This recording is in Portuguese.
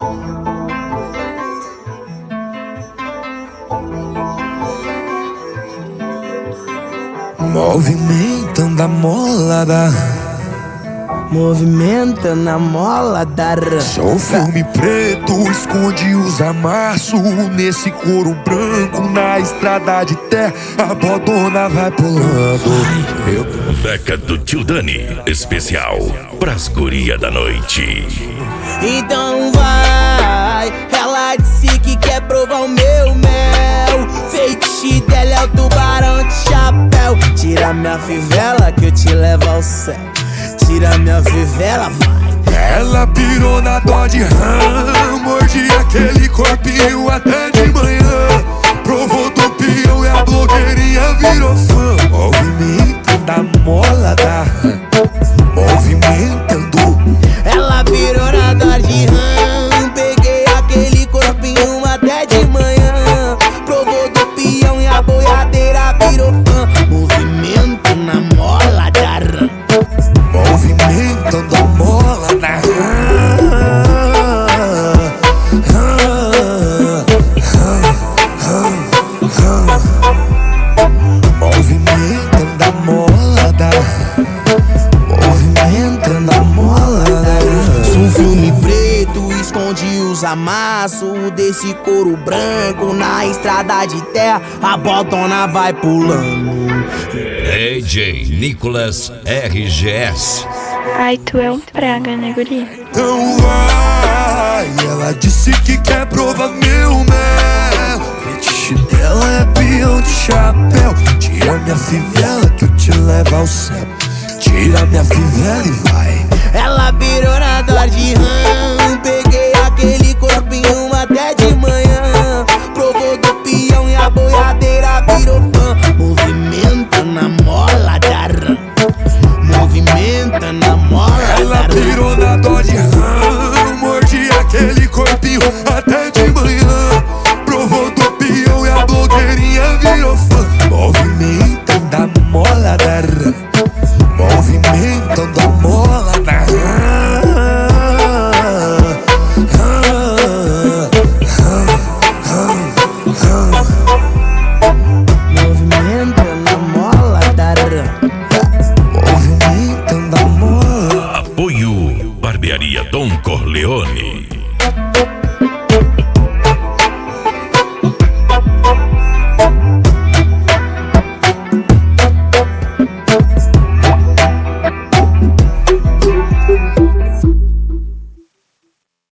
Movimentando a mola movimentando a mola da Sou filme preto, esconde os amassos. Nesse couro branco, na estrada de terra, a bodona vai pulando. Beca do Tio Dani, especial pras guria da noite. Então vai, ela disse que quer provar o meu mel. Feitiço dela é o tubarão de chapéu. Tira minha fivela que eu te levo ao céu. Tira minha fivela, vai. Ela pirou na Dodge Ram, mordi aquele corpinho até de manhã. Provou do peão e a blogueirinha virou fã. Movimentando a mola da movimentando. Ela pirou na Dodge Ram, peguei aquele corpinho até de manhã. Provou do peão e a boiadeira virou fã. Movimento na mola da Ram, movimentando a mola da movimentando a mola da movimentando a mola da. Sou um filme preto, esconde os amassos desse couro branco. Na estrada de terra, a bodona vai pulando. DJ Nicolas RGS. Ai, tu é um praga, né, guri? Então vai, ela disse que quer provar meu mel. Fetiche dela é peão de chapéu. Tira minha fivela que eu te levo ao céu. Tira minha fivela e vai. Ela pirou na Dodge Ram, peguei aquele corpinho até de manhã. Provou do peão e a boiadeira virou fã. Movimento na mola da Ram, movimento na mola da Ram. Ela pirou na Dodge Ram, mordi aquele corpinho